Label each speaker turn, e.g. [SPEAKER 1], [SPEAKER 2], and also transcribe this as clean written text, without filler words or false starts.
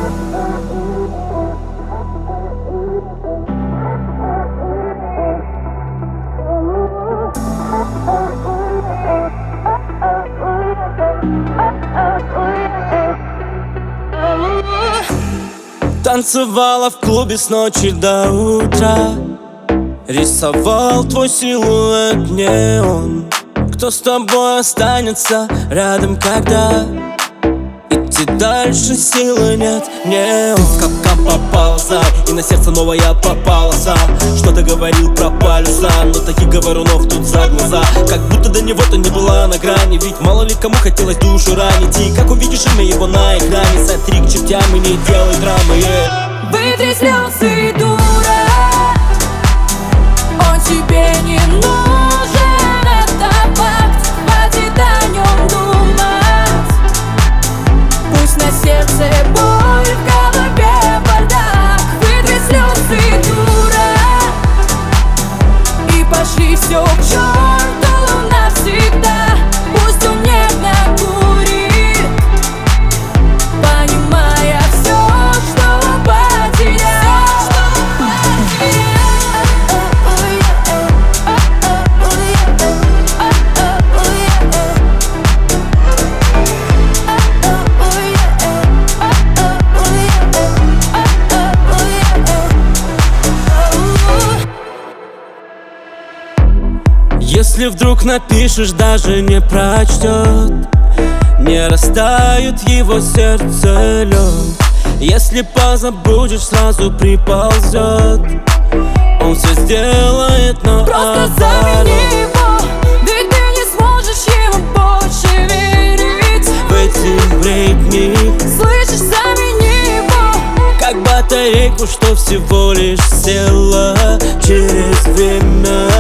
[SPEAKER 1] Танцевала в клубе с ночи до утра, рисовал твой силуэт неон. Кто с тобой останется рядом, когда идти дальше силы нет? Мне он как попался, и на сердце новая попалась. Что-то говорил про полюса, но таких говорунов тут за глаза. Как будто до него-то не была на грани, ведь мало ли кому хотелось душу ранить. И как увидишь имя его на экране, сотри к чертям и не делай драмы,
[SPEAKER 2] Вытри слезы, дура, он тебе не нужен, это факт, хватит о нем думать. Пусть на сердце боль, в голове бардак. Вытри слезы, дура, и пошли все к черту навсегда. Пусть он нервно курит, понимая все, что
[SPEAKER 1] если вдруг напишешь, даже не прочтет, не растает его сердце лед. Если позабудешь, сразу приползет. Он все сделает, но
[SPEAKER 2] просто замени его, ведь ты не сможешь ему больше верить.
[SPEAKER 1] В эти бредни,
[SPEAKER 2] слышишь, замени его,
[SPEAKER 1] как батарейку, что всего лишь села через время.